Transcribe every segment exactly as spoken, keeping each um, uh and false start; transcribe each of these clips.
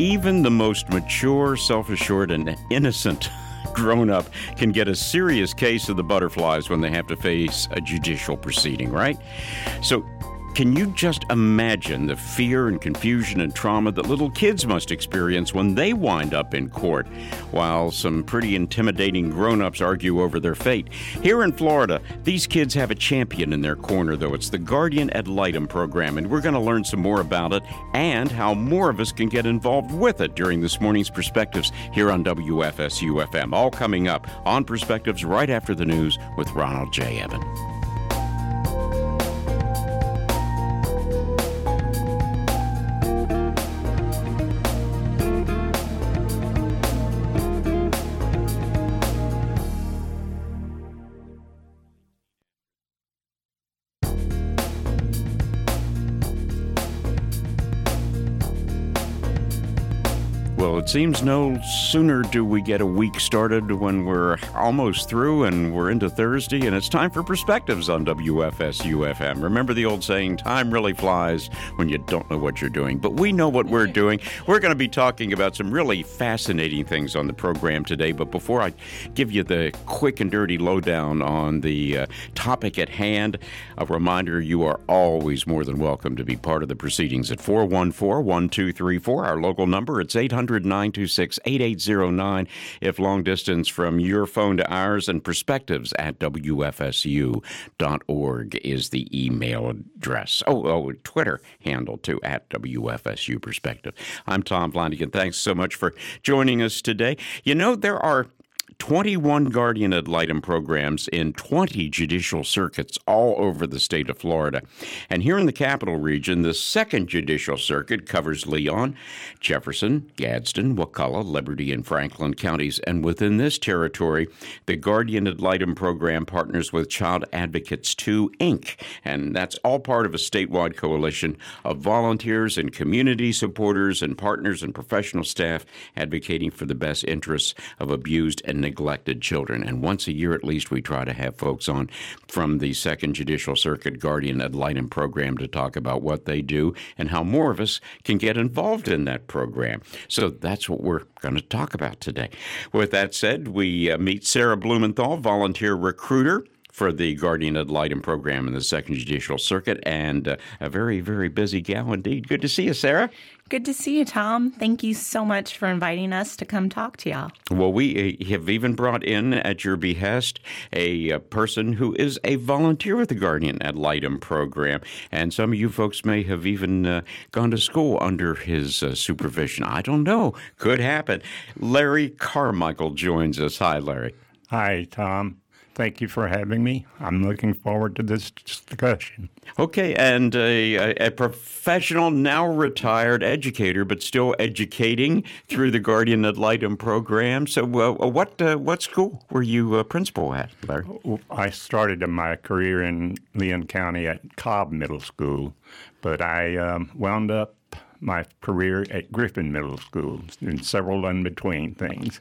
even the most mature, self-assured, and innocent grown-up can get a serious case of the butterflies when they have to face a judicial proceeding, right? So can you just imagine the fear and confusion and trauma that little kids must experience when they wind up in court, while some pretty intimidating grown-ups argue over their fate? Here in Florida, these kids have a champion in their corner, though. It's the Guardian Ad Litem program, and we're going to learn some more about it and how more of us can get involved with it during this morning's Perspectives here on W F S U F M. All coming up on Perspectives right after the news with Ronald J. Evan. Well, it seems no sooner do we get a week started when we're almost through and we're into Thursday, and it's time for Perspectives on W F S U F M. Remember the old saying, time really flies when you don't know what you're doing. But we know what we're doing. We're going to be talking about some really fascinating things on the program today. But before I give you the quick and dirty lowdown on the uh, topic at hand, a reminder, you are always more than welcome to be part of the proceedings at four one four, one two three four. Our local number, it's eight hundred, nine two six, eight eight zero nine if long distance from your phone to ours, and perspectives at W F S U dot org is the email address. Oh, oh, Twitter handle too, at W F S U Perspective. I'm Tom Flanagan. Thanks so much for joining us today. You know, there are twenty-one Guardian Ad Litem programs in twenty judicial circuits all over the state of Florida. And here in the Capital Region, the second Judicial Circuit covers Leon, Jefferson, Gadsden, Wakulla, Liberty, and Franklin counties. And within this territory, the Guardian Ad Litem program partners with Child Advocates two, Incorporated. And that's all part of a statewide coalition of volunteers and community supporters and partners and professional staff advocating for the best interests of abused and neglected children. And once a year at least, we try to have folks on from the Second Judicial Circuit Guardian Ad Litem program to talk about what they do and how more of us can get involved in that program. So that's what we're going to talk about today. With that said, we uh, meet Sarah Blumenthal, volunteer recruiter for the Guardian Ad Litem program in the Second Judicial Circuit, and uh, a very, very busy gal indeed. Good to see you, Sarah. Good to see you, Tom. Thank you so much for inviting us to come talk to y'all. Well, we uh, have even brought in, at your behest, a, a person who is a volunteer with the Guardian Ad Litem program, and some of you folks may have even uh, gone to school under his uh, supervision. I don't know. Could happen. Larry Carmichael joins us. Hi, Larry. Hi, Tom. Thank you for having me. I'm looking forward to this discussion. Okay, and a, a professional, now retired educator, but still educating through the Guardian Ad Litem program. So uh, what uh, what school were you a principal at, Larry? I started my career in Leon County at Cobb Middle School, but I um, wound up my career at Griffin Middle School and several in-between things.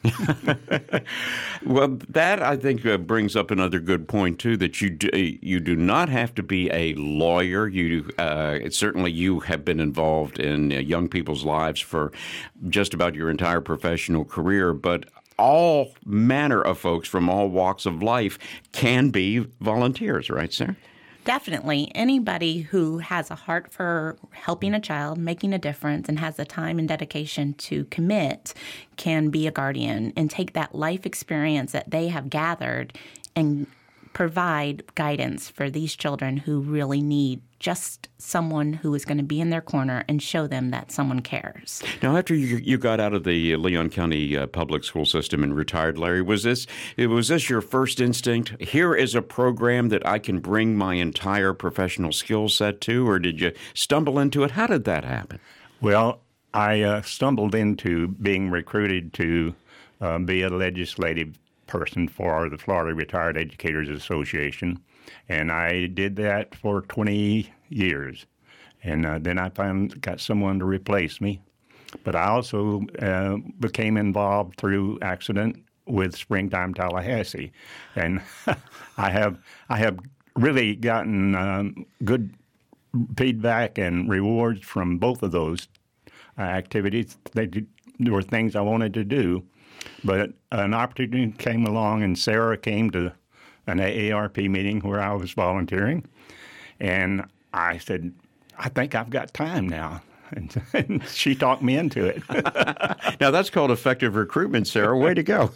Well, that, I think, uh, brings up another good point, too, that you do, you do not have to be a lawyer. You uh, certainly you have been involved in uh, young people's lives for just about your entire professional career, but all manner of folks from all walks of life can be volunteers, right, Sarah? Definitely. Anybody who has a heart for helping a child, making a difference, and has the time and dedication to commit can be a guardian and take that life experience that they have gathered and provide guidance for these children who really need just someone who is going to be in their corner and show them that someone cares. Now, after you, you got out of the Leon County uh, public school system and retired, Larry, was this was this your first instinct? Here is a program that I can bring my entire professional skill set to, or did you stumble into it? How did that happen? Well, I uh, stumbled into being recruited to uh, be a legislative person for the Florida Retired Educators Association, and I did that for twenty years. And uh, then I found got someone to replace me. But I also uh, became involved through accident with Springtime Tallahassee, and I have I have really gotten um, good feedback and rewards from both of those uh, activities. They did, there were things I wanted to do, but an opportunity came along, and Sarah came to an A A R P meeting where I was volunteering, and I said, I think I've got time now. And, and she talked me into it. Now, that's called effective recruitment, Sarah. Way to go.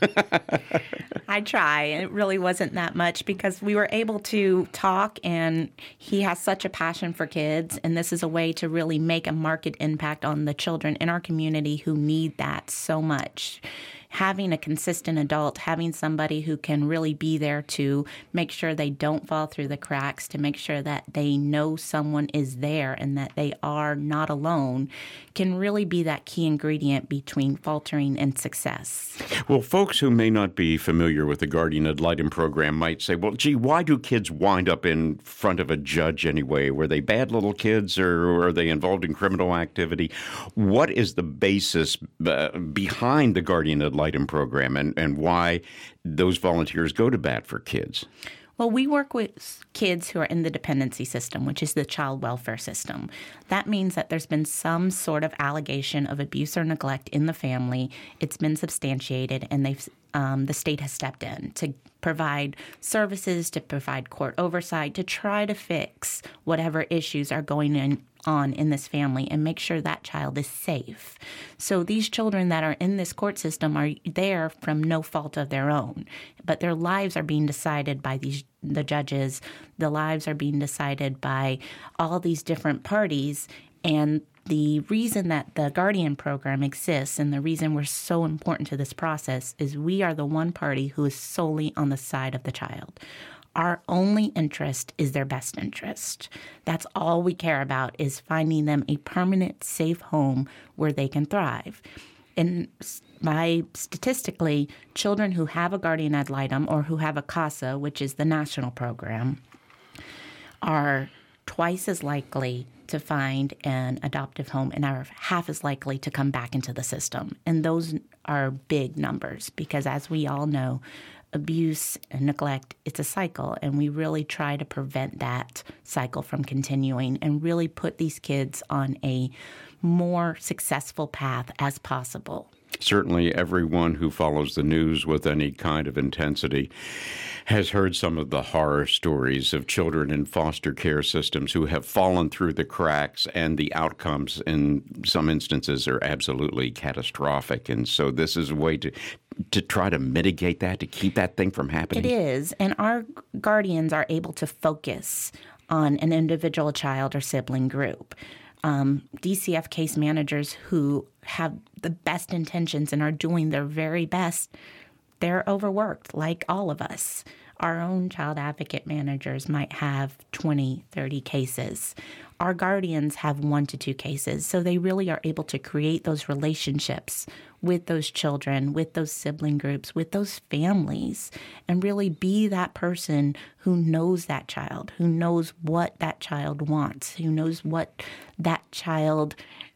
I try. It really wasn't that much because we were able to talk, and he has such a passion for kids, and this is a way to really make a marked impact on the children in our community who need that so much. Having a consistent adult, having somebody who can really be there to make sure they don't fall through the cracks, to make sure that they know someone is there and that they are not alone, can really be that key ingredient between faltering and success. Well, folks who may not be familiar with the Guardian Ad Litem program might say, well, gee, why do kids wind up in front of a judge anyway? Were they bad little kids, or are they involved in criminal activity? What is the basis uh, behind the Guardian Ad Litem program, and, and why those volunteers go to bat for kids? Well, we work with kids who are in the dependency system, which is the child welfare system. That means that there's been some sort of allegation of abuse or neglect in the family. It's been substantiated, and they've um, the state has stepped in to provide services, to provide court oversight, to try to fix whatever issues are going in, on in this family and make sure that child is safe. So these children that are in this court system are there from no fault of their own, but their lives are being decided by these the judges. The lives are being decided by all these different parties, and the reason that the Guardian program exists and the reason we're so important to this process is we are the one party who is solely on the side of the child. Our only interest is their best interest. That's all we care about, is finding them a permanent, safe home where they can thrive. And by statistically, children who have a Guardian Ad Litem or who have a CASA, which is the national program, are twice as likely to find an adoptive home and are half as likely to come back into the system. And those are big numbers because, as we all know, abuse and neglect, it's a cycle, and we really try to prevent that cycle from continuing and really put these kids on a more successful path as possible. Certainly everyone who follows the news with any kind of intensity has heard some of the horror stories of children in foster care systems who have fallen through the cracks, and the outcomes in some instances are absolutely catastrophic. And so this is a way to to try to mitigate that, to keep that thing from happening. It is, and our guardians are able to focus on an individual child or sibling group. Um, D C F case managers who have the best intentions and are doing their very best, they're overworked like all of us. Our own child advocate managers might have twenty, thirty cases. Our guardians have one to two cases. So they really are able to create those relationships with those children, with those sibling groups, with those families, and really be that person who knows that child, who knows what that child wants, who knows what that child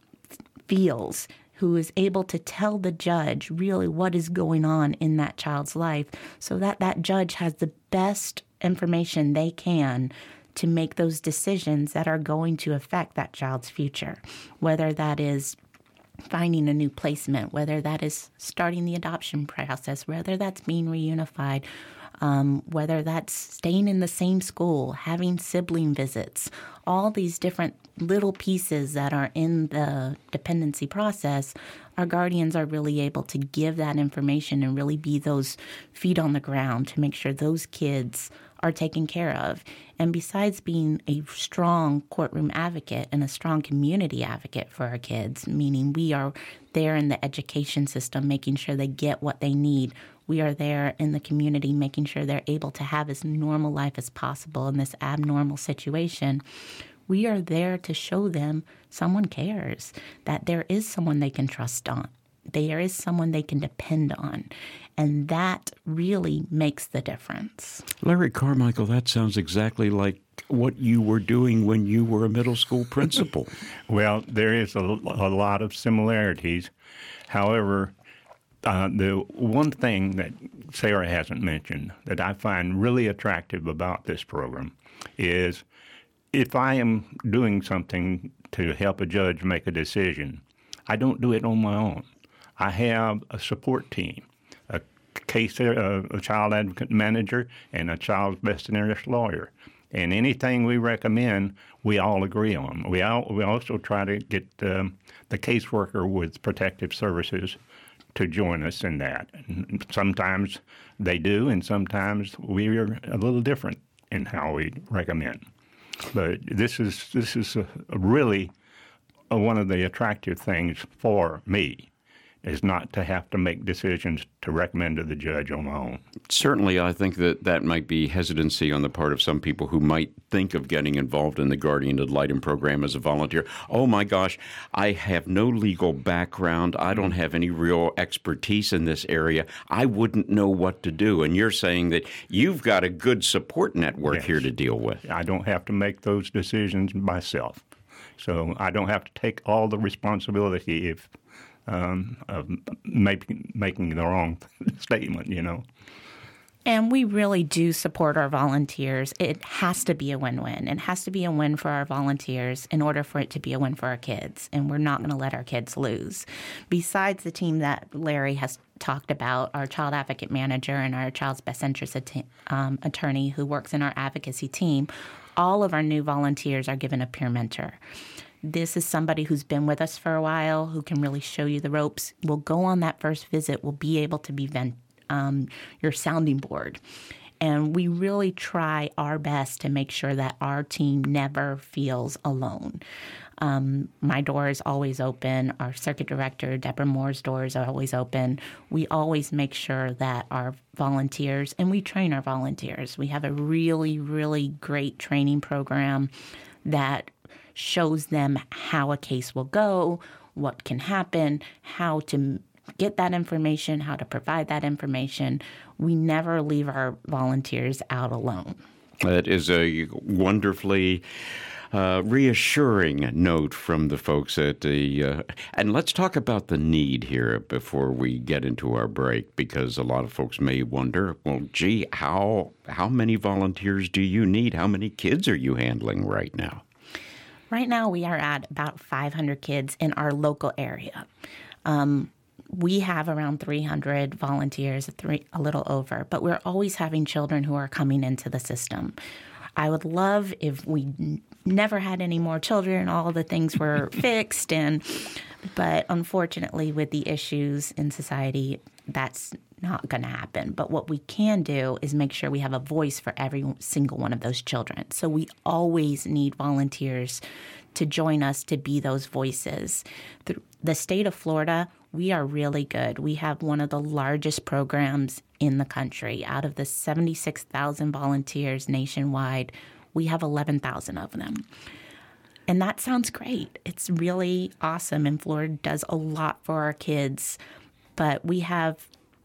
feels, who is able to tell the judge really what is going on in that child's life so that that judge has the best information they can to make those decisions that are going to affect that child's future, whether that is finding a new placement, whether that is starting the adoption process, whether that's being reunified, um, whether that's staying in the same school, having sibling visits, all these different little pieces that are in the dependency process, our guardians are really able to give that information and really be those feet on the ground to make sure those kids are taken care of. And besides being a strong courtroom advocate and a strong community advocate for our kids, meaning we are there in the education system making sure they get what they need, we are there in the community making sure they're able to have as normal life as possible in this abnormal situation. We are there to show them someone cares, that there is someone they can trust on. There is someone they can depend on. And that really makes the difference. Larry Carmichael, that sounds exactly like what you were doing when you were a middle school principal. Well, there is a, a lot of similarities. However, uh, the one thing that Sarah hasn't mentioned that I find really attractive about this program is if I am doing something to help a judge make a decision, I don't do it on my own. I have a support team, a case, uh, a child advocate manager, and a child best interest lawyer. And anything we recommend, we all agree on. We all, we also try to get um, the caseworker with protective services to join us in that. And sometimes they do, and sometimes we are a little different in how we recommend. But this is this is a, a really a, one of the attractive things for me, is not to have to make decisions to recommend to the judge on my own. Certainly, I think that that might be hesitancy on the part of some people who might think of getting involved in the Guardian Ad Litem program as a volunteer. Oh, my gosh, I have no legal background. I don't have any real expertise in this area. I wouldn't know what to do. And you're saying that you've got a good support network Yes. here to deal with. I don't have to make those decisions myself. So I don't have to take all the responsibility if Um, of making making the wrong statement, you know. And we really do support our volunteers. It has to be a win-win. It has to be a win for our volunteers in order for it to be a win for our kids. And we're not going to let our kids lose. Besides the team that Larry has talked about, our child advocate manager and our child's best interest att- um, attorney who works in our advocacy team, all of our new volunteers are given a peer mentor. This is somebody who's been with us for a while, who can really show you the ropes. Will go on that first visit, will be able to be vent, um, your sounding board. And we really try our best to make sure that our team never feels alone. Um, my door is always open. Our circuit director, Deborah Moore's doors are always open. We always make sure that our volunteers, and we train our volunteers. We have a really, really great training program that shows them how a case will go, what can happen, how to get that information, how to provide that information. We never leave our volunteers out alone. That is a wonderfully uh, reassuring note from the folks at the uh, and let's talk about the need here before we get into our break, because a lot of folks may wonder, well, gee, how how many volunteers do you need? How many kids are you handling right now? Right now, we are at about five hundred kids in our local area. Um, we have around three hundred volunteers, three, a little over, but we're always having children who are coming into the system. I would love if we n- never had any more children, all the things were fixed, and but unfortunately, with the issues in society, that's not going to happen. But what we can do is make sure we have a voice for every single one of those children. So we always need volunteers to join us to be those voices. The, the state of Florida, we are really good. We have one of the largest programs in the country. Out of the seventy-six thousand volunteers nationwide, we have eleven thousand of them. And that sounds great. It's really awesome, and Florida does a lot for our kids. But we have,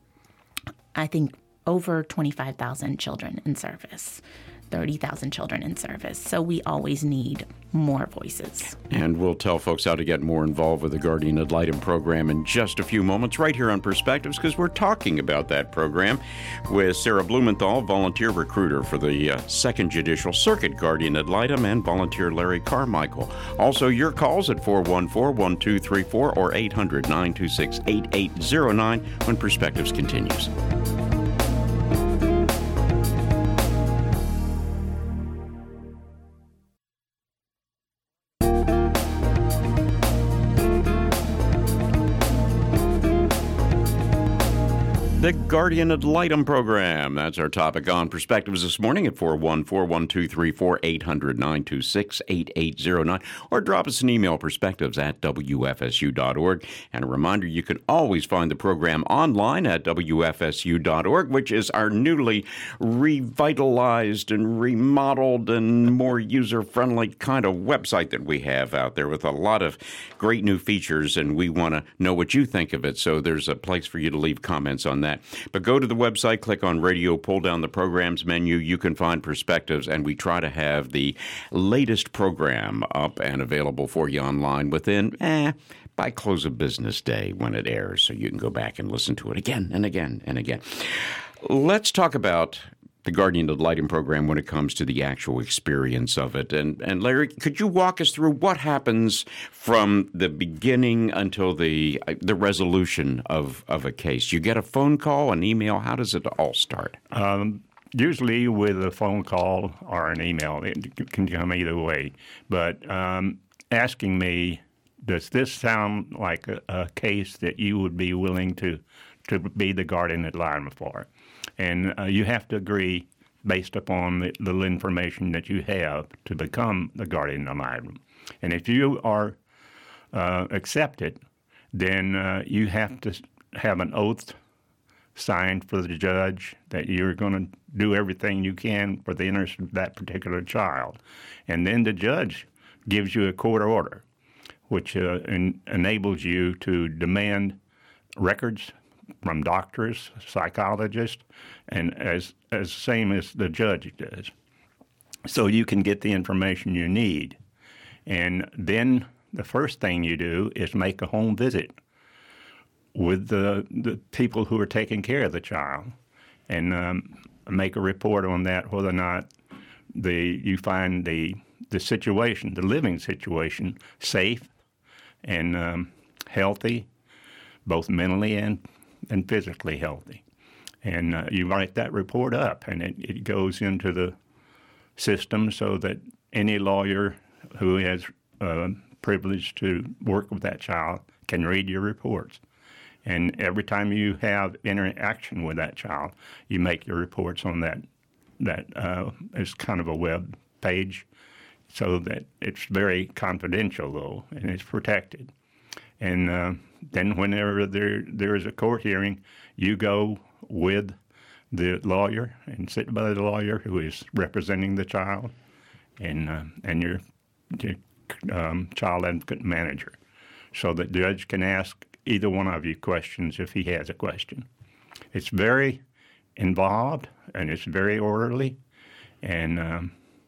I think, over twenty-five thousand children in service, thirty thousand children in service. So we always need more voices. And we'll tell folks how to get more involved with the Guardian Ad Litem program in just a few moments right here on Perspectives, because we're talking about that program with Sarah Blumenthal, volunteer recruiter for the uh, Second Judicial Circuit Guardian Ad Litem, and volunteer Larry Carmichael. Also, your calls at four one four, one two three four or eight hundred, nine two six, eight eight zero nine when Perspectives continues. The Guardian Ad Litem program. That's our topic on Perspectives this morning at four one four, one two three four, eight hundred, nine two six, eight eight zero nine, or drop us an email, perspectives at w f s u dot org. And a reminder, you can always find the program online at w f s u dot org, which is our newly revitalized and remodeled and more user-friendly kind of website that we have out there with a lot of great new features, and we want to know what you think of it. So there's a place for you to leave comments on that. But go to the website, click on radio, pull down the programs menu. You can find Perspectives, and we try to have the latest program up and available for you online within, eh, by close of business day when it airs, so you can go back and listen to it again and again and again. Let's talk about the Guardian Ad Litem program when it comes to the actual experience of it. And, and Larry, could you walk us through what happens from the beginning until the the resolution of, of a case? You get a phone call, an email. How does it all start? Um, usually with a phone call or an email. It can come either way. But um, asking me, does this sound like a, a case that you would be willing to, to be the guardian ad litem for? And uh, you have to agree based upon the little information that you have to become the guardian ad litem. And if you are uh, accepted, then uh, you have to have an oath signed for the judge that you're going to do everything you can for the interest of that particular child. And then the judge gives you a court order, which uh, en- enables you to demand records from doctors, psychologists, and as as same as the judge does. So you can get the information you need. And then the first thing you do is make a home visit with the the people who are taking care of the child, and um, make a report on that, whether or not the you find the the situation, the living situation, safe and um, healthy, both mentally and and physically healthy. And uh, you write that report up, and it, it goes into the system so that any lawyer who has uh, privilege to work with that child can read your reports. And every time you have interaction with that child, you make your reports on that. That uh, is kind of a web page, so that it's very confidential, though, and it's protected. And uh, then whenever there there is a court hearing, you go with the lawyer and sit by the lawyer who is representing the child, and uh, and your, your um, child advocate manager, so that the judge can ask either one of you questions if he has a question. It's very involved and it's very orderly, and um,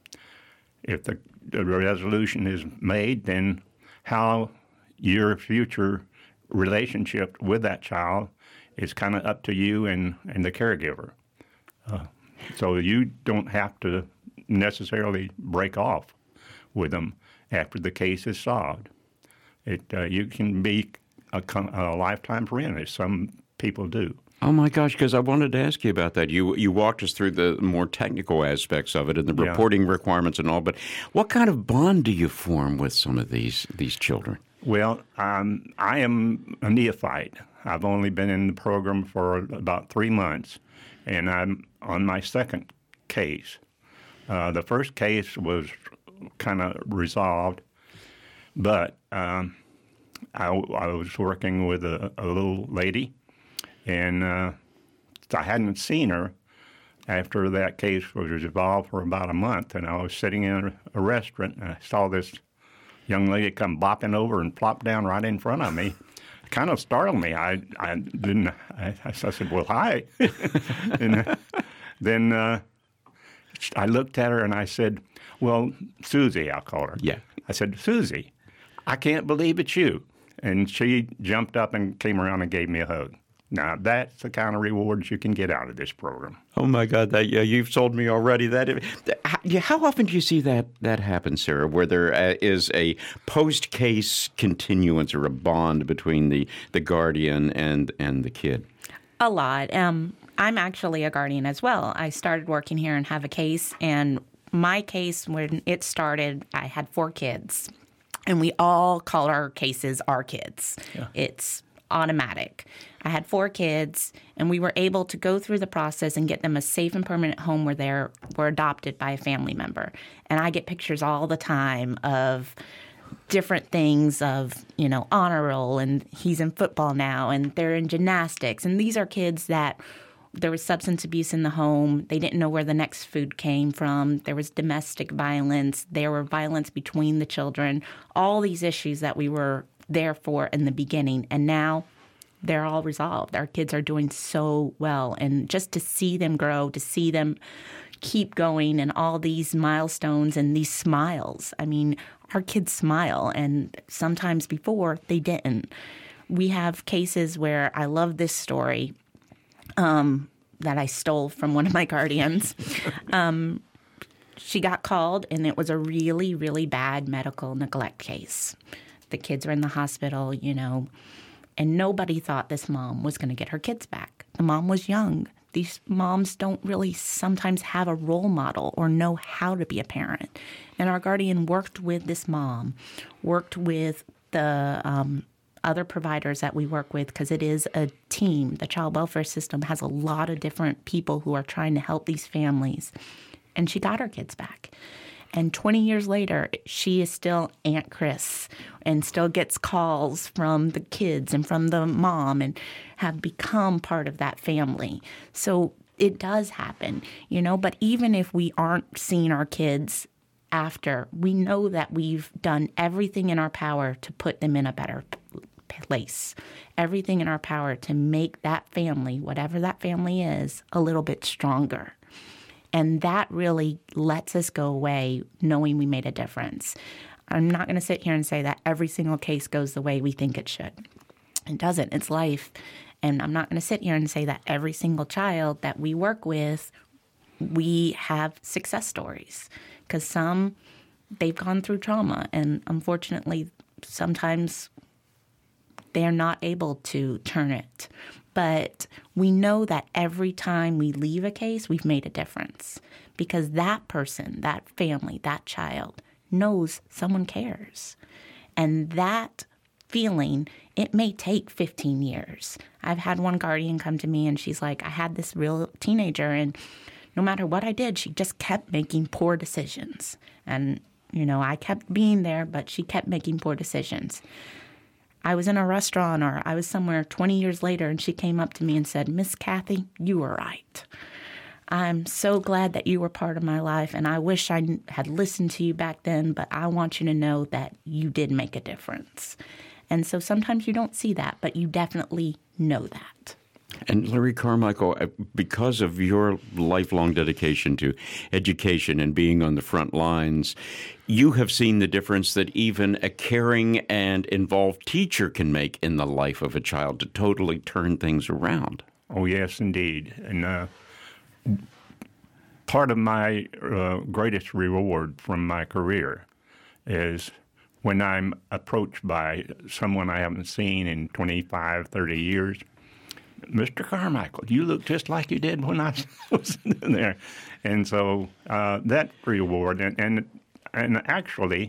if the, the resolution is made, then how your future relationship with that child is kind of up to you and, and the caregiver. Uh, so you don't have to necessarily break off with them after the case is solved. It uh, you can be a, a lifetime friend, as some people do. Oh my gosh! Because I wanted to ask you about that. You you walked us through the more technical aspects of it and the Yeah. reporting requirements and all. But what kind of bond do you form with some of these these children? Well, um, I am a neophyte. I've only been in the program for about three months, and I'm on my second case. Uh, the first case was kind of resolved, but um, I, I was working with a, a little lady, and uh, I hadn't seen her after that case was resolved for about a month, and I was sitting in a, a restaurant, and I saw this young lady come bopping over and plop down right in front of me. It kind of startled me. I, I didn't. I, I said, "Well, hi." And uh, then uh, I looked at her and I said, "Well, Susie," I'll call her. Yeah. I said, "Susie, I can't believe it's you." And she jumped up and came around and gave me a hug. Now, that's the kind of rewards you can get out of this program. Oh my God! That yeah, you've sold me already. That how, how often do you see that that happen, Sarah? Where there uh, is a post-case continuance or a bond between the, the guardian and and the kid? A lot. Um, I'm actually a guardian as well. I started working here and have a case, and my case, when it started, I had four kids, and we all call our cases our kids. Yeah. It's automatic. I had four kids, and we were able to go through the process and get them a safe and permanent home where they were adopted by a family member. And I get pictures all the time of different things of, you know, honor roll, and he's in football now, and they're in gymnastics. And these are kids that there was substance abuse in the home. They didn't know where the next food came from. There was domestic violence. There were violence between the children. All these issues that we were there for in the beginning. And now they're all resolved. Our kids are doing so well. And just to see them grow, to see them keep going and all these milestones and these smiles. I mean, our kids smile, and sometimes before they didn't. We have cases where I love this story. Um, that I stole from one of my guardians. Um, she got called, and it was a really, really bad medical neglect case. The kids were in the hospital, you know, and nobody thought this mom was going to get her kids back. The mom was young. These moms don't really sometimes have a role model or know how to be a parent. And our guardian worked with this mom, worked with the um, other providers that we work with, because it is a team. The child welfare system has a lot of different people who are trying to help these families. And she got her kids back. And twenty years later, she is still Aunt Chris and still gets calls from the kids and from the mom and have become part of that family. So it does happen, you know, but even if we aren't seeing our kids after, we know that we've done everything in our power to put them in a better place, everything in our power to make that family, whatever that family is, a little bit stronger. And that really lets us go away knowing we made a difference. I'm not going to sit here and say that every single case goes the way we think it should. It doesn't. It's life. And I'm not going to sit here and say that every single child that we work with, we have success stories. Because some, they've gone through trauma. And unfortunately, sometimes they're not able to turn it. But we know that every time we leave a case, we've made a difference, because that person, that family, that child knows someone cares. And that feeling, it may take fifteen years. I've had one guardian come to me and she's like, I had this real teenager, and no matter what I did, she just kept making poor decisions. And, you know, I kept being there, but she kept making poor decisions. I was in a restaurant or I was somewhere twenty years later, and she came up to me and said, Miss Kathy, you were right. I'm so glad that you were part of my life, and I wish I had listened to you back then, but I want you to know that you did make a difference. And so sometimes you don't see that, but you definitely know that. And Larry Carmichael, because of your lifelong dedication to education and being on the front lines, you have seen the difference that even a caring and involved teacher can make in the life of a child to totally turn things around. Oh, yes, indeed. And uh, part of my uh, greatest reward from my career is when I'm approached by someone I haven't seen in twenty-five, thirty years. Mister Carmichael, you look just like you did when I was in there. And so uh, that reward, and and, and actually,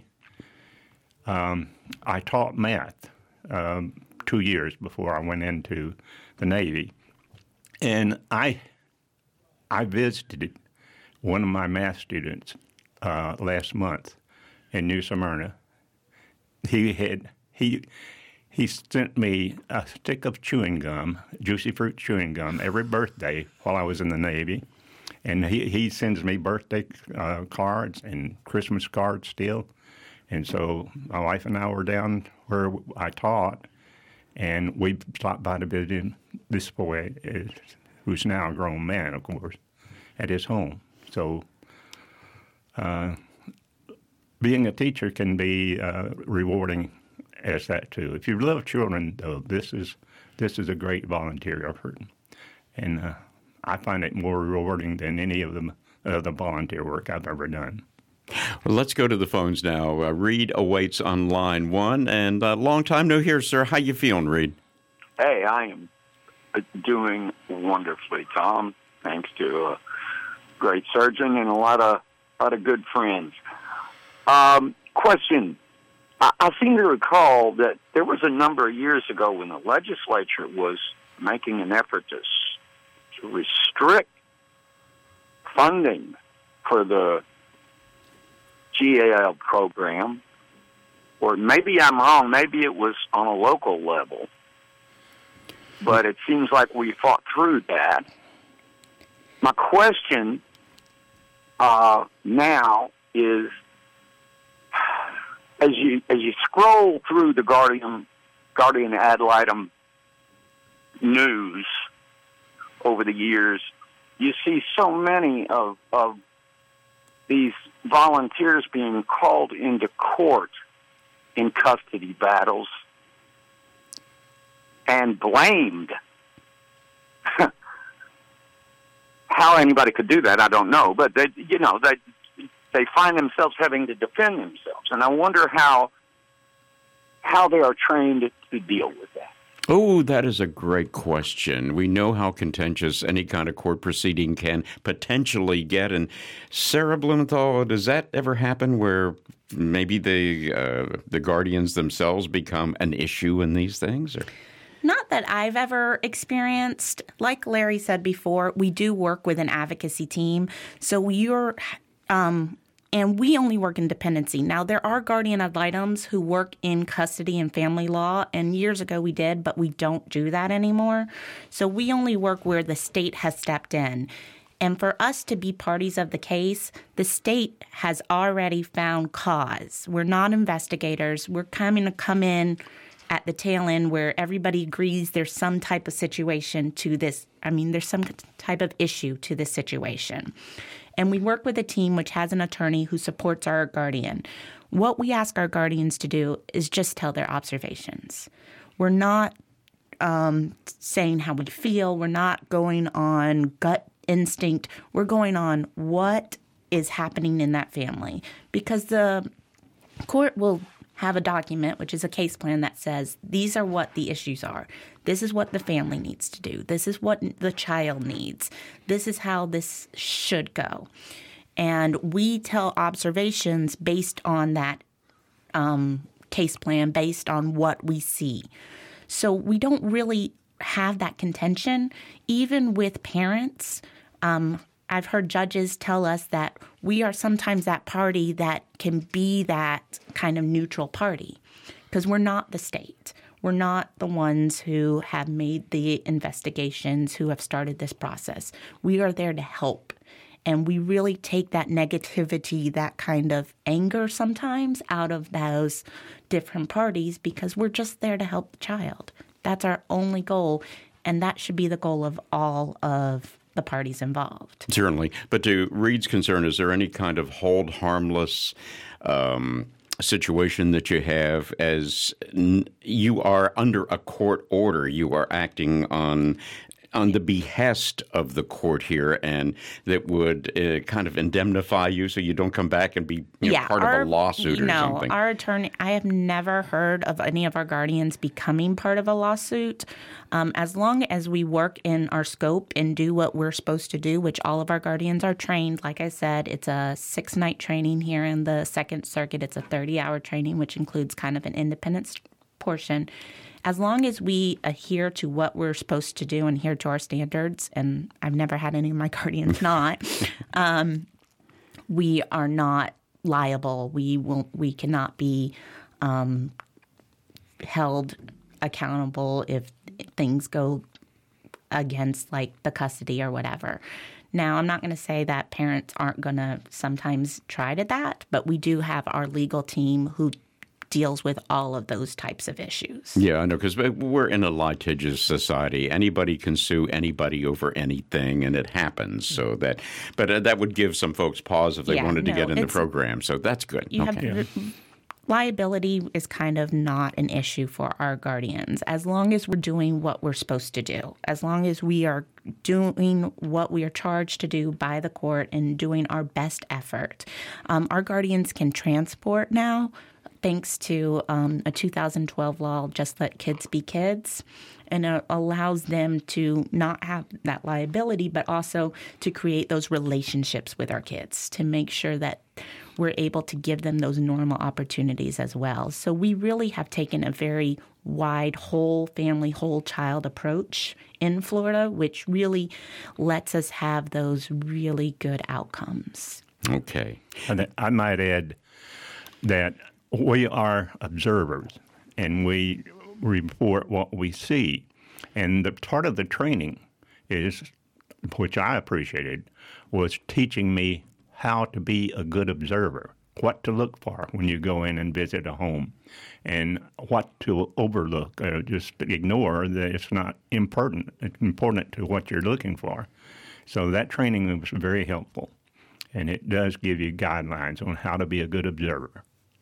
um, I taught math um, two years before I went into the Navy. And I I visited one of my math students uh, last month in New Smyrna. He had, he... He sent me a stick of chewing gum, Juicy Fruit chewing gum, every birthday while I was in the Navy. And he, he sends me birthday uh, cards and Christmas cards still. And so my wife and I were down where I taught, and we stopped by to visit this boy, who's now a grown man, of course, at his home. So uh, being a teacher can be uh, rewarding as that too. If you love children, though, this is this is a great volunteer effort, and uh, I find it more rewarding than any of the uh, the volunteer work I've ever done. Well, let's go to the phones now. Uh, Reed awaits on line one, and uh, long time no hear, sir. How you feeling, Reed? Hey, I am doing wonderfully, Tom. Thanks to a great surgeon and a lot of lot of good friends. Um, question. I seem to recall that there was a number of years ago when the legislature was making an effort to, to restrict funding for the G A L program, or maybe I'm wrong, maybe it was on a local level, but it seems like we fought through that. My question uh, now is, As you as you scroll through the Guardian Guardian ad litem news over the years, you see so many of of these volunteers being called into court in custody battles and blamed. how anybody could do that, I don't know. But they, you know, they they find themselves having to defend themselves, and I wonder how how they are trained to deal with that. Oh, that is a great question. We know how contentious any kind of court proceeding can potentially get. And Sarah Blumenthal, does that ever happen where maybe the uh, the guardians themselves become an issue in these things? Or? Not that I've ever experienced. Like Larry said before, we do work with an advocacy team. So you're... Um, And we only work in dependency. Now, there are guardian ad litems who work in custody and family law, and years ago we did, but we don't do that anymore. So we only work where the state has stepped in. And for us to be parties of the case, the state has already found cause. We're not investigators. We're coming to come in at the tail end where everybody agrees there's some type of situation to this. I mean, there's some type of issue to this situation. And we work with a team which has an attorney who supports our guardian. What we ask our guardians to do is just tell their observations. We're not um, saying how we feel. We're not going on gut instinct. We're going on what is happening in that family. Because the court will have a document, which is a case plan that says these are what the issues are. This is what the family needs to do. This is what the child needs. This is how this should go. And we tell observations based on that um, case plan, based on what we see. So we don't really have that contention. Even with parents, um, I've heard judges tell us that we are sometimes that party that can be that kind of neutral party because we're not the state. We're not the ones who have made the investigations, who have started this process. We are there to help. And we really take that negativity, that kind of anger sometimes out of those different parties because we're just there to help the child. That's our only goal. And that should be the goal of all of the parties involved. Certainly. But to Reed's concern, is there any kind of hold harmless um, situation that you have as n- you are under a court order? You are acting on on the behest of the court here, and that would uh, kind of indemnify you so you don't come back and be you know, yeah, part our, of a lawsuit or no, something. No, our attorney, I have never heard of any of our guardians becoming part of a lawsuit. Um, as long as we work in our scope and do what we're supposed to do, which all of our guardians are trained. Like I said, it's a six-night training here in the Second Circuit. It's a thirty-hour training, which includes kind of an independence portion. As long as we adhere to what we're supposed to do and adhere to our standards, and I've never had any of my guardians not, um, we are not liable. We will. We cannot be um, held accountable if things go against like the custody or whatever. Now, I'm not going to say that parents aren't going to sometimes try to that, but we do have our legal team who deals with all of those types of issues. Yeah, I know, because we're in a litigious society. Anybody can sue anybody over anything, and it happens. So that, but uh, that would give some folks pause if they yeah, wanted to no, get in the program. So that's good. You okay. have, liability is kind of not an issue for our guardians as long as we're doing what we're supposed to do, as long as we are doing what we are charged to do by the court and doing our best effort. Um, our guardians can transport now, thanks to um, a two thousand twelve law, Just Let Kids Be Kids, and it allows them to not have that liability, but also to create those relationships with our kids, to make sure that we're able to give them those normal opportunities as well. So we really have taken a very wide, whole family, whole child approach in Florida, which really lets us have those really good outcomes. Okay. And I might add that we are observers, and we report what we see. And the part of the training is, which I appreciated, was teaching me how to be a good observer, what to look for when you go in and visit a home, and what to overlook, or just ignore that it's not important, it's important to what you're looking for. So that training was very helpful, and it does give you guidelines on how to be a good observer.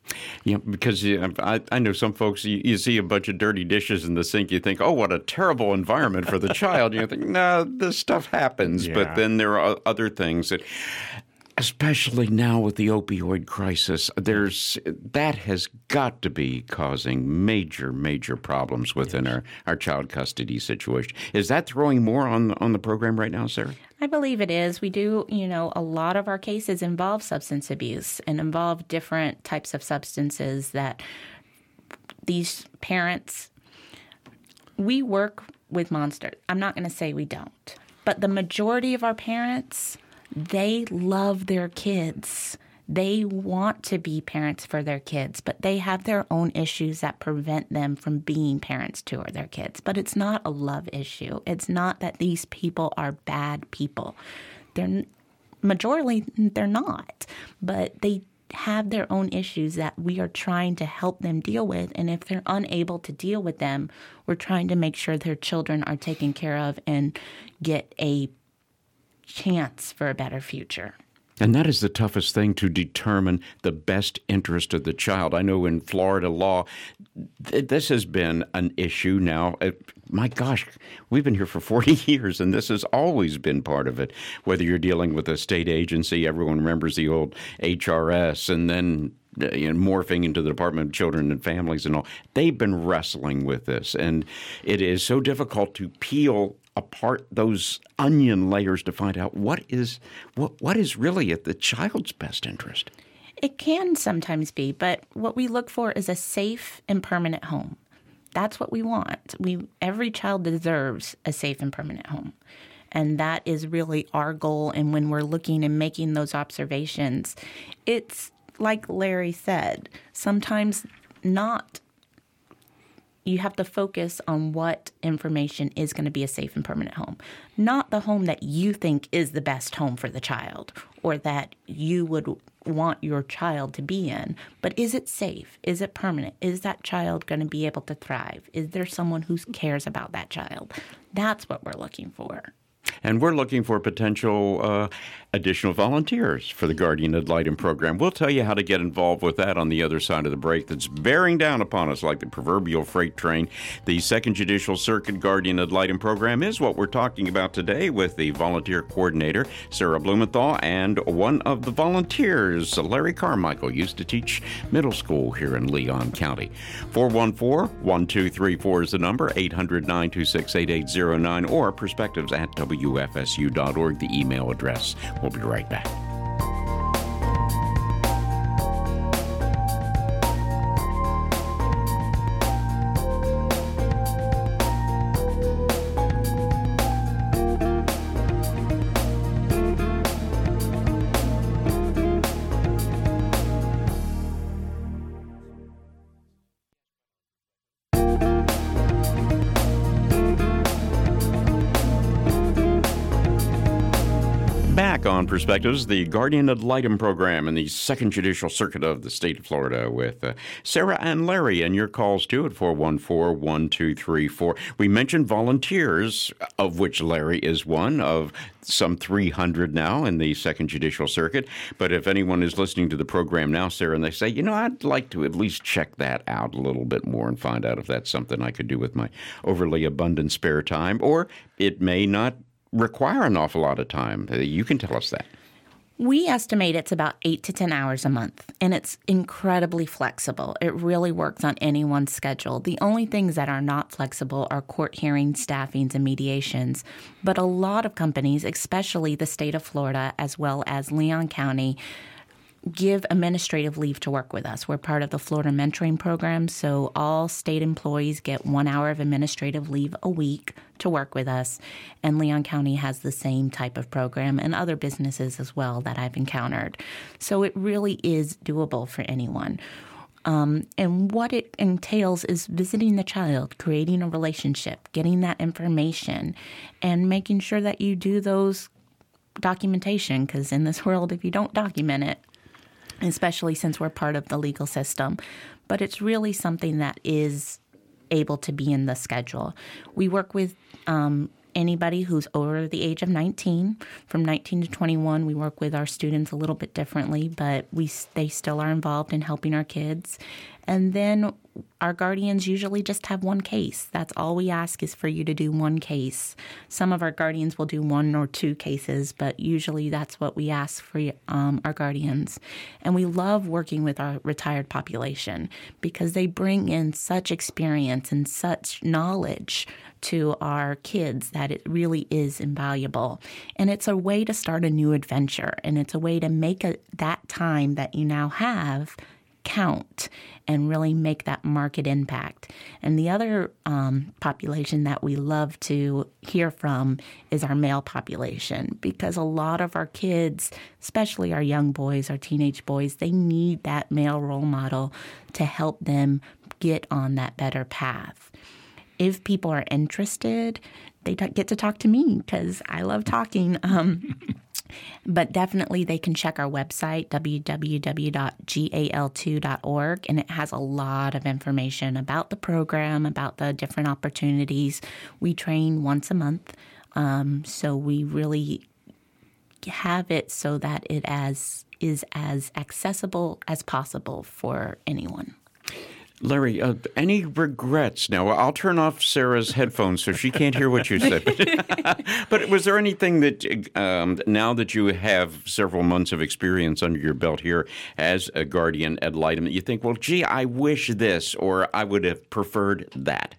Yeah, because you, I, I know some folks, you, you see a bunch of dirty dishes in the sink, you think, oh, what a terrible environment for the child. You think, no, this stuff happens. Yeah. But then there are other things that, especially now with the opioid crisis, there's that has got to be causing major, major problems within yes. our, our child custody situation. Is that throwing more on, on the program right now, Sarah? I believe it is. We do, you know, a lot of our cases involve substance abuse and involve different types of substances that these parents, we work with monsters. I'm not going to say we don't, but the majority of our parents, they love their kids. They want to be parents for their kids, but they have their own issues that prevent them from being parents to their kids. But it's not a love issue. It's not that these people are bad people. They're majority, they're not. But they have their own issues that we are trying to help them deal with. And if they're unable to deal with them, we're trying to make sure their children are taken care of and get a chance for a better future. And that is the toughest thing, to determine the best interest of the child. I know in Florida law, th- this has been an issue now. Uh, my gosh, we've been here for forty years, and this has always been part of it. Whether you're dealing with a state agency, everyone remembers the old H R S, and then uh, you know, morphing into the Department of Children and Families and all. They've been wrestling with this, and it is so difficult to peel apart those onion layers to find out what is what what is really at the child's best interest. It can sometimes be, but what we look for is a safe and permanent home. That's what we want. We every child deserves a safe and permanent home. And that is really our goal. And when we're looking and making those observations, it's like Larry said, sometimes not. You have to focus on what information is going to be a safe and permanent home, not the home that you think is the best home for the child or that you would want your child to be in. But is it safe? Is it permanent? Is that child going to be able to thrive? Is there someone who cares about that child? That's what we're looking for. And we're looking for potential uh, additional volunteers for the Guardian Ad Litem program. We'll tell you how to get involved with that on the other side of the break that's bearing down upon us like the proverbial freight train. The Second Judicial Circuit Guardian Ad Litem program is what we're talking about today with the volunteer coordinator, Sarah Blumenthal, and one of the volunteers, Larry Carmichael, used to teach middle school here in Leon County. four one four, one two three four is the number, eight hundred, nine two six, eight eight zero nine, or perspectives at W F S U dot org, the email address. We'll be right back. Back on Perspectives, the Guardian Ad Litem program in the Second Judicial Circuit of the state of Florida with uh, Sarah and Larry, and your calls too at four one four, one two three four. We mentioned volunteers, of which Larry is one of some three hundred now in the Second Judicial Circuit. But if anyone is listening to the program now, Sarah, and they say, you know, I'd like to at least check that out a little bit more and find out if that's something I could do with my overly abundant spare time, or it may not require an awful lot of time. You can tell us that. We estimate it's about eight to ten hours a month, and it's incredibly flexible. It really works on anyone's schedule. The only things that are not flexible are court hearings, staffings, and mediations. But a lot of companies, especially the state of Florida as well as Leon County, give administrative leave to work with us. We're part of the Florida Mentoring Program, so all state employees get one hour of administrative leave a week to work with us. And Leon County has the same type of program, and other businesses as well that I've encountered. So it really is doable for anyone. Um, and what it entails is visiting the child, creating a relationship, getting that information, and making sure that you do those documentation, because in this world, if you don't document it, especially since we're part of the legal system. But it's really something that is able to be in the schedule. We work with um, anybody who's over the age of nineteen. From nineteen to twenty-one, we work with our students a little bit differently, but we they still are involved in helping our kids. And then our guardians usually just have one case. That's all we ask is for you to do one case. Some of our guardians will do one or two cases, but usually that's what we ask for um, our guardians. And we love working with our retired population because they bring in such experience and such knowledge to our kids that it really is invaluable. And it's a way to start a new adventure, and it's a way to make a, that time that you now have count and really make that market impact. And the other um, population that we love to hear from is our male population, because a lot of our kids, especially our young boys, our teenage boys, they need that male role model to help them get on that better path. If people are interested, they t- get to talk to me because I love talking. Um, But definitely they can check our website, w w w dot g a l two dot org, and it has a lot of information about the program, about the different opportunities. We train once a month, um, so we really have it so that it as is as accessible as possible for anyone. Larry, uh, any regrets? Now, I'll turn off Sarah's headphones so she can't hear what you said. But was there anything that, um, now that you have several months of experience under your belt here as a guardian ad litem, that you think, well, gee, I wish this, or I would have preferred that?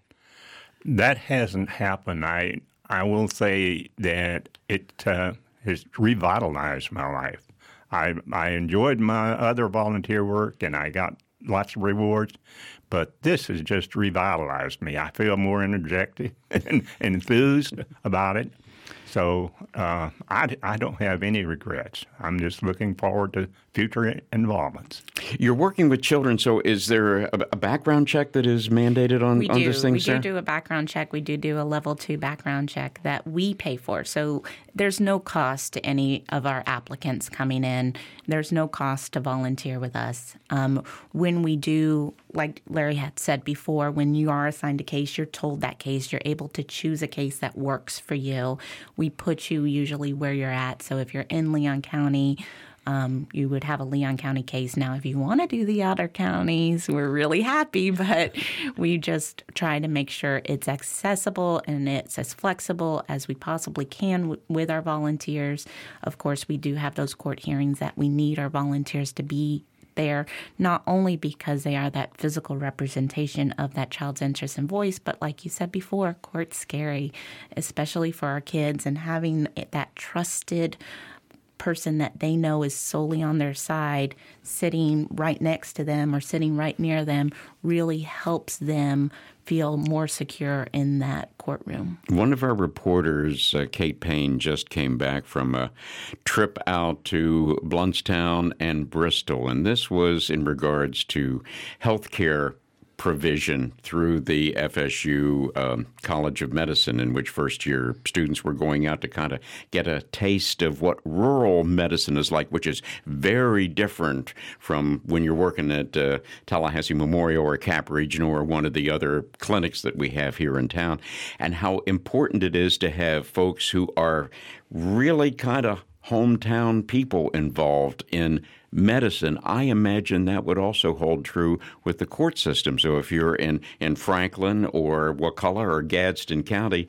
That hasn't happened. I I will say that it uh, has revitalized my life. I I enjoyed my other volunteer work, and I got lots of rewards, but this has just revitalized me. I feel more energetic and enthused about it. So uh, I, I don't have any regrets. I'm just looking forward to future involvements. You're working with children, so is there a, a background check that is mandated on, we on do. this thing, We Sarah? do do a background check. We do do a level two background check that we pay for. So there's no cost to any of our applicants coming in. There's no cost to volunteer with us. Um, when we do, like Larry had said before, when you are assigned a case, you're told that case. You're able to choose a case that works for you. We put you usually where you're at. So if you're in Leon County, Um, you would have a Leon County case. Now, if you want to do the other counties, we're really happy, but we just try to make sure it's accessible and it's as flexible as we possibly can w- with our volunteers. Of course, we do have those court hearings that we need our volunteers to be there, not only because they are that physical representation of that child's interest and voice, but like you said before, court's scary, especially for our kids, and having that trusted person that they know is solely on their side sitting right next to them or sitting right near them really helps them feel more secure in that courtroom. One of our reporters, uh, Kate Payne, just came back from a trip out to Blountstown and Bristol, and this was in regards to health care provision through the F S U um, College of Medicine, in which first-year students were going out to kind of get a taste of what rural medicine is like, which is very different from when you're working at uh, Tallahassee Memorial or Cap Regional or one of the other clinics that we have here in town, and how important it is to have folks who are really kind of hometown people involved in medicine. I imagine that would also hold true with the court system. So if you're in, in Franklin or Wakulla or Gadsden County,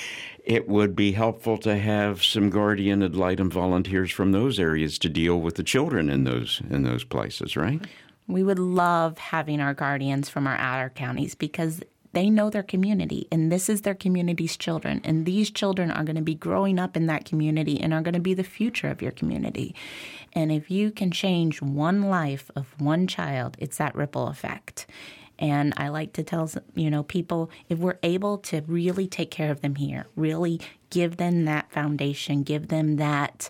it would be helpful to have some guardian ad litem volunteers from those areas to deal with the children in those in those places, right? We would love having our guardians from our outer counties because they know their community, and this is their community's children. And these children are going to be growing up in that community and are going to be the future of your community. And if you can change one life of one child, it's that ripple effect. And I like to tell, you know, people, if we're able to really take care of them here, really give them that foundation, give them that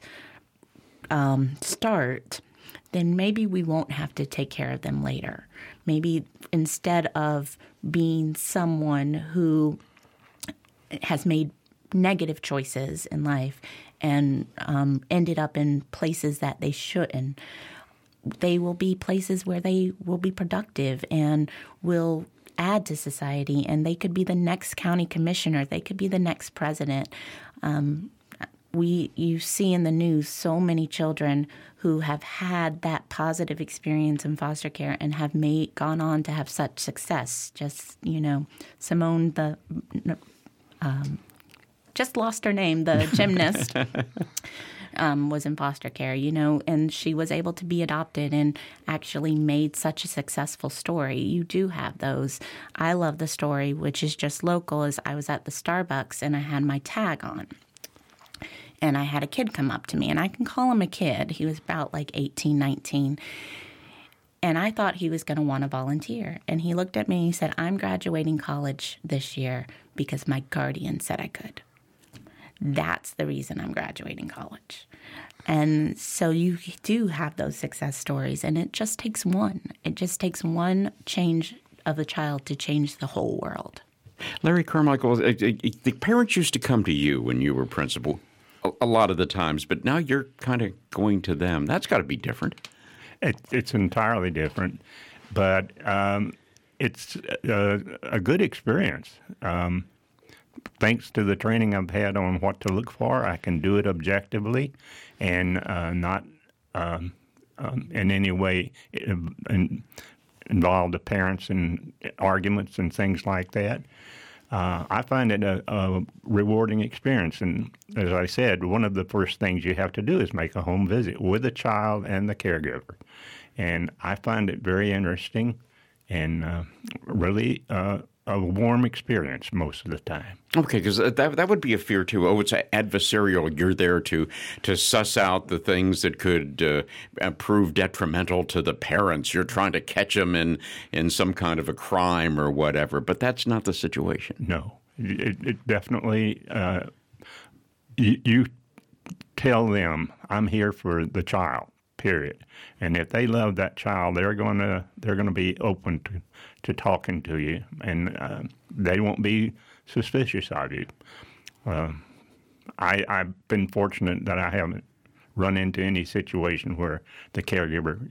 um, start, then maybe we won't have to take care of them later. Maybe instead of being someone who has made negative choices in life and um, ended up in places that they shouldn't, they will be places where they will be productive and will add to society, and they could be the next county commissioner. They could be the next president. Um, we you see in the news so many children who have had that positive experience in foster care and have made gone on to have such success. Just, you know, Simone, the um, just lost her name, the gymnast. Um, was in foster care, you know, and she was able to be adopted and actually made such a successful story. You do have those. I love the story, which is just local, is I was at the Starbucks and I had my tag on. And I had a kid come up to me, and I can call him a kid. He was about like eighteen, nineteen. And I thought he was going to want to volunteer. And he looked at me and he said, I'm graduating college this year because my guardian said I could. That's the reason I'm graduating college. And so you do have those success stories, and it just takes one. It just takes one change of the child to change the whole world. Larry Carmichael, the parents used to come to you when you were principal a lot of the times, but now you're kind of going to them. That's got to be different. It, it's entirely different, but um, it's a, a good experience. Um Thanks to the training I've had on what to look for, I can do it objectively and uh, not um, um, in any way in, involve the parents in arguments and things like that. Uh, I find it a, a rewarding experience. And as I said, one of the first things you have to do is make a home visit with the child and the caregiver. And I find it very interesting and uh, really uh, a warm experience most of the time. Okay, because that that would be a fear too. Oh, it's adversarial. You're there to to suss out the things that could uh, prove detrimental to the parents. You're trying to catch them in, in some kind of a crime or whatever. But that's not the situation. No, it, it definitely. Uh, you, you tell them, I'm here for the child. Period. And if they love that child, they're going to they're going to be open to, to talking to you, and uh, they won't be suspicious of you. Uh, I, I've been fortunate that I haven't run into any situation where the caregiver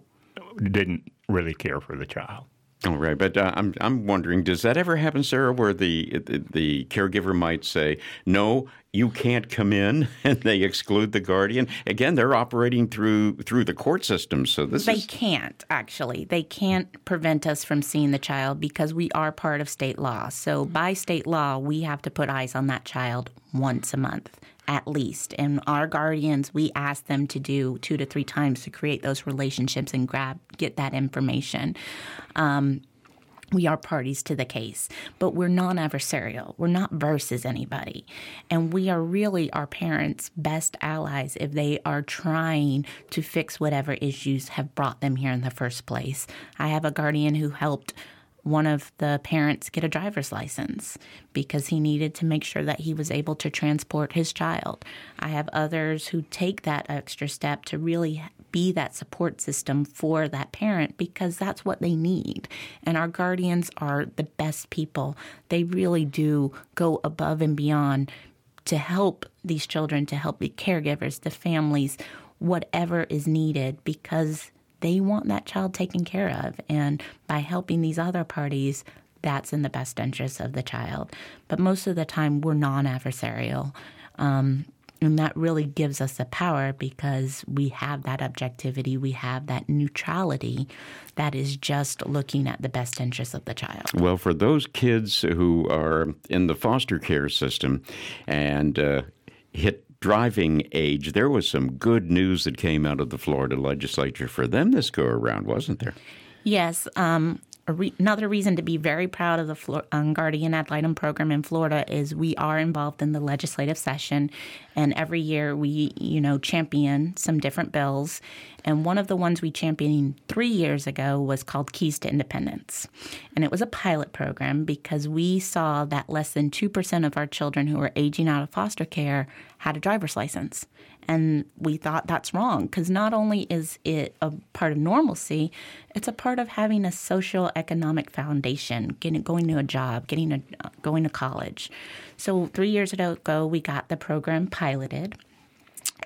didn't really care for the child. All right, but uh, I'm I'm wondering, does that ever happen, Sarah, where the, the the caregiver might say, "No, you can't come in," and they exclude the guardian? Again, they're operating through through the court system, so this they is They can't actually. They can't prevent us from seeing the child because we are part of state law. So by state law, we have to put eyes on that child once a month. At least. And our guardians, we ask them to do two to three times to create those relationships and grab, get that information. Um, we are parties to the case, but we're non-adversarial. We're not versus anybody. And we are really our parents' best allies if they are trying to fix whatever issues have brought them here in the first place. I have a guardian who helped one of the parents get a driver's license because he needed to make sure that he was able to transport his child. I have others who take that extra step to really be that support system for that parent because that's what they need. And our guardians are the best people. They really do go above and beyond to help these children, to help the caregivers, the families, whatever is needed, because they want that child taken care of. And by helping these other parties, that's in the best interest of the child. But most of the time, we're non-adversarial. Um, and that really gives us the power because we have that objectivity. We have that neutrality that is just looking at the best interest of the child. Well, for those kids who are in the foster care system and uh, hit driving age, there was some good news that came out of the Florida legislature for them this go around, wasn't there? Yes. Um, a re- another reason to be very proud of the Flo- um, Guardian Ad Litem program in Florida is we are involved in the legislative session, and every year we, you know, champion some different bills. And one of the ones we championed three years ago was called Keys to Independence. And it was a pilot program because we saw that less than two percent of our children who were aging out of foster care had a driver's license. And we thought that's wrong because not only is it a part of normalcy, it's a part of having a social economic foundation, getting going to a job, getting a, going to college. So three years ago, we got the program piloted.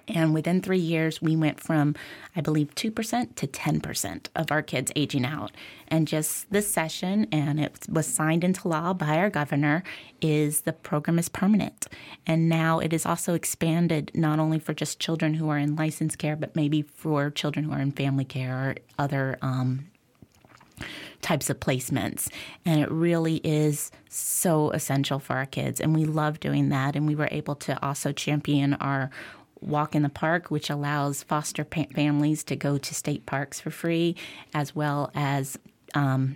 And within three years, we went from, I believe, two percent to ten percent of our kids aging out. And just this session, and it was signed into law by our governor, is the program is permanent. And now it is also expanded not only for just children who are in licensed care, but maybe for children who are in family care or other um, types of placements. And it really is so essential for our kids. And we love doing that. And we were able to also champion our Walk in the Park, which allows foster pa- families to go to state parks for free, as well as um,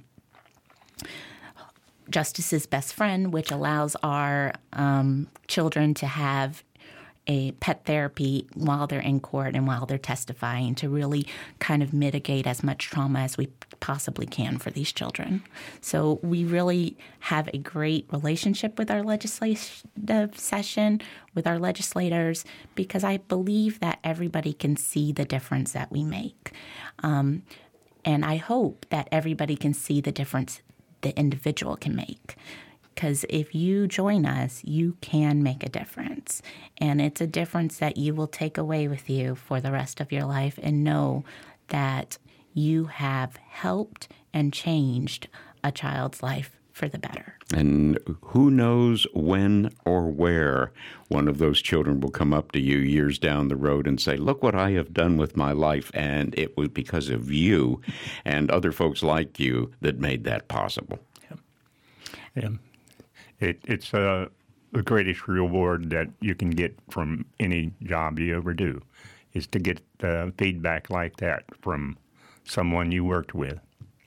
Justice's Best Friend, which allows our um, children to have a pet therapy while they're in court and while they're testifying to really kind of mitigate as much trauma as we possibly can for these children. So we really have a great relationship with our legislative session, with our legislators, because I believe that everybody can see the difference that we make. Um, and I hope that everybody can see the difference the individual can make. Because if you join us, you can make a difference. And it's a difference that you will take away with you for the rest of your life and know that you have helped and changed a child's life for the better. And who knows when or where one of those children will come up to you years down the road and say, look what I have done with my life, and it was because of you and other folks like you that made that possible. Yeah. Yeah. It, it's uh, the greatest reward that you can get from any job you ever do, is to get uh, feedback like that from someone you worked with.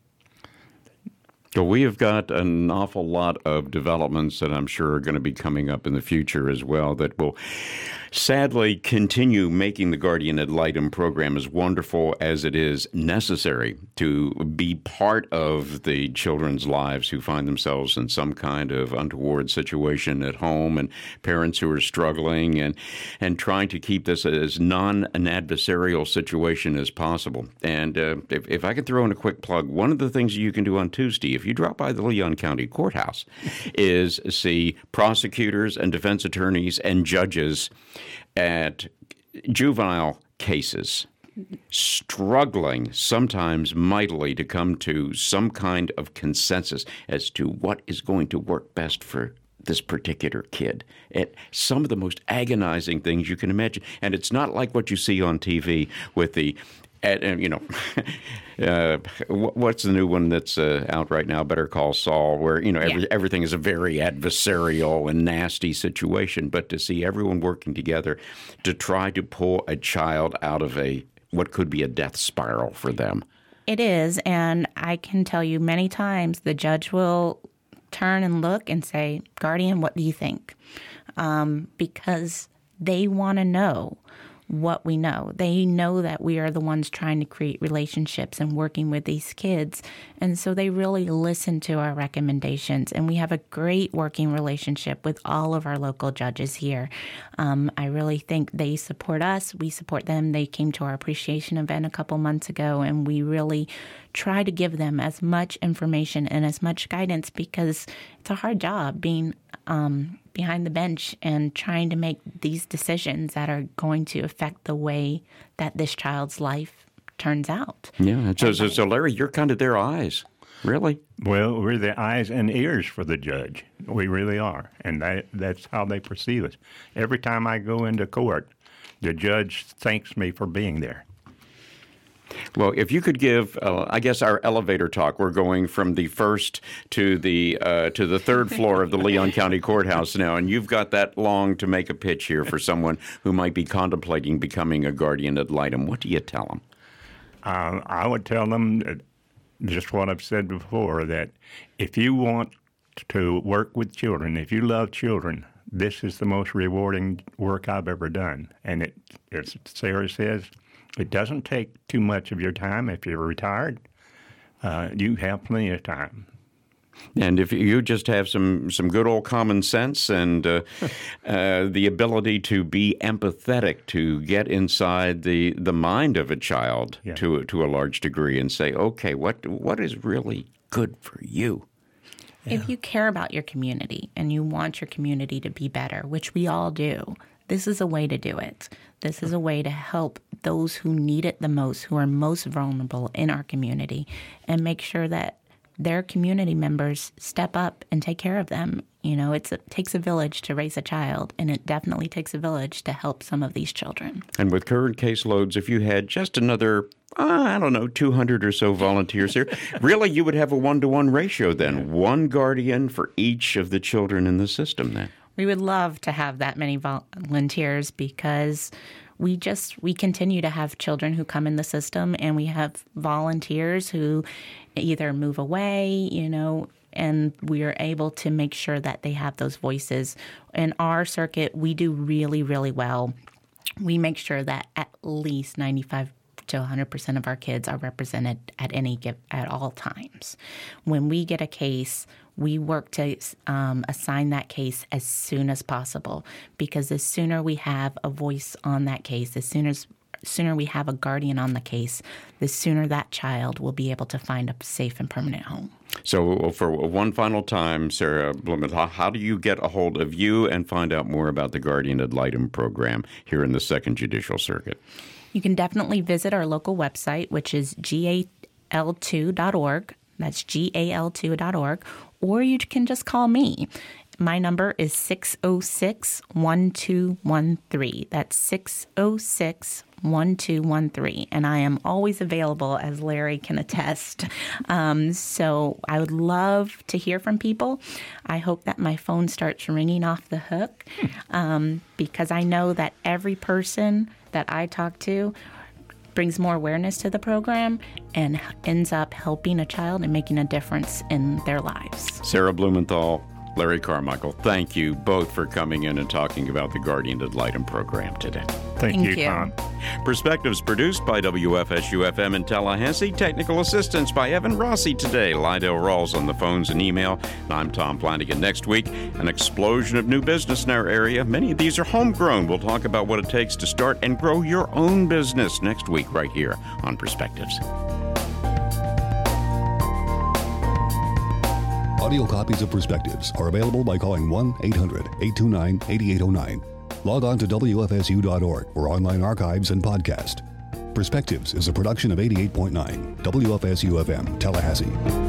So we have got an awful lot of developments that I'm sure are going to be coming up in the future as well that will sadly continue making the Guardian Ad Litem program, as wonderful as it is, necessary to be part of the children's lives who find themselves in some kind of untoward situation at home, and parents who are struggling, and and trying to keep this as non an adversarial situation as possible. And uh, if, if I could throw in a quick plug, one of the things you can do on Tuesday, if you drop by the Leon County Courthouse, is see prosecutors and defense attorneys and judges at juvenile cases struggling sometimes mightily to come to some kind of consensus as to what is going to work best for this particular kid. It, some of the most agonizing things you can imagine. And it's not like what you see on T V with the And, you know, uh, what's the new one that's uh, out right now, Better Call Saul, where, you know, every, yeah. everything is a very adversarial and nasty situation. But to see everyone working together to try to pull a child out of a what could be a death spiral for them. It is. And I can tell you many times the judge will turn and look and say, Guardian, what do you think? Um, because they want to know what we know. They know that we are the ones trying to create relationships and working with these kids. And so they really listen to our recommendations. And we have a great working relationship with all of our local judges here. Um, I really think they support us. We support them. They came to our appreciation event a couple months ago, and we really try to give them as much information and as much guidance, because it's a hard job being um, behind the bench and trying to make these decisions that are going to affect the way that this child's life turns out. Yeah. So, so, so Larry, you're kind of their eyes, really? Well, we're the eyes and ears for the judge. We really are. And that, that's how they perceive us. Every time I go into court, the judge thanks me for being there. Well, if you could give, uh, I guess, our elevator talk. We're going from the first to the uh, to the third floor of the Leon County Courthouse now, and you've got that long to make a pitch here for someone who might be contemplating becoming a guardian ad litem. What do you tell them? Uh, I would tell them just what I've said before, that if you want to work with children, if you love children, this is the most rewarding work I've ever done. And it, as Sarah says, it doesn't take too much of your time. If you're retired, uh, you have plenty of time. And if you just have some, some good old common sense and uh, uh, the ability to be empathetic, to get inside the, the mind of a child yeah. to to a large degree and say, okay, what what is really good for you? Yeah. If you care about your community and you want your community to be better, which we all do, this is a way to do it. This is a way to help those who need it the most, who are most vulnerable in our community, and make sure that their community members step up and take care of them. You know, it's, it takes a village to raise a child, and it definitely takes a village to help some of these children. And with current caseloads, if you had just another, uh, I don't know, two hundred or so volunteers here, really you would have a one-to-one ratio then, one guardian for each of the children in the system then. We would love to have that many volunteers because we just, we continue to have children who come in the system, and we have volunteers who either move away, you know, and we are able to make sure that they have those voices. In our circuit, we do really, really well. We make sure that at least ninety-five to one hundred percent of our kids are represented at any give, at all times. When we get a case, we work to um, assign that case as soon as possible, because the sooner we have a voice on that case, as soon as sooner we have a guardian on the case, the sooner that child will be able to find a safe and permanent home. So for one final time, Sarah Blumenthal, how do you get a hold of you and find out more about the Guardian Ad Litem program here in the Second Judicial Circuit? You can definitely visit our local website, which is G A L two dot org. That's G A L two dot org. Or you can just call me. My number is six oh six, one two one three. That's six oh six, one two one three. And I am always available, as Larry can attest. Um, so I would love to hear from people. I hope that my phone starts ringing off the hook, um, because I know that every person that I talk to brings more awareness to the program and ends up helping a child and making a difference in their lives. Sarah Blumenthal, Larry Carmichael, thank you both for coming in and talking about the Guardian Ad Litem program today. Thank, Thank you, you. Tom. Perspectives produced by W F S U F M in Tallahassee. Technical assistance by Evan Rossi today. Lydell Rawls on the phones and email. And I'm Tom Flanagan. Next week, an explosion of new business in our area. Many of these are homegrown. We'll talk about what it takes to start and grow your own business next week right here on Perspectives. Audio copies of Perspectives are available by calling one eight hundred, eight two nine, eight eight zero nine. Log on to W F S U dot org for online archives and podcast. Perspectives is a production of eighty-eight point nine W F S U F M, Tallahassee.